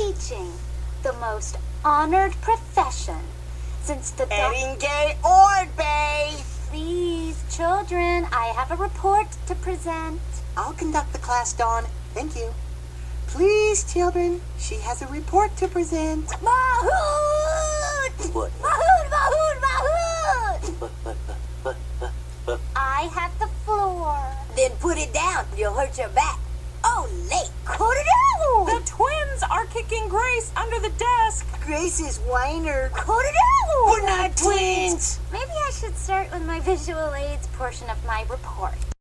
teaching, the most honored profession since the Eddingay Ord Bay. Please, children, I have a report to present. I'll conduct the class, Dawn. Thank you. Please, children, she has a report to present. Mahout! What? Mahout, Mahout, Mahout! I have the floor. Then put it down. You'll hurt your back. Oh, late. Coodadoo! The twins are kicking Grace under the desk. Grace is whiner. Coodadoo! We're not twins. Maybe I should start with my visual aids portion of my report.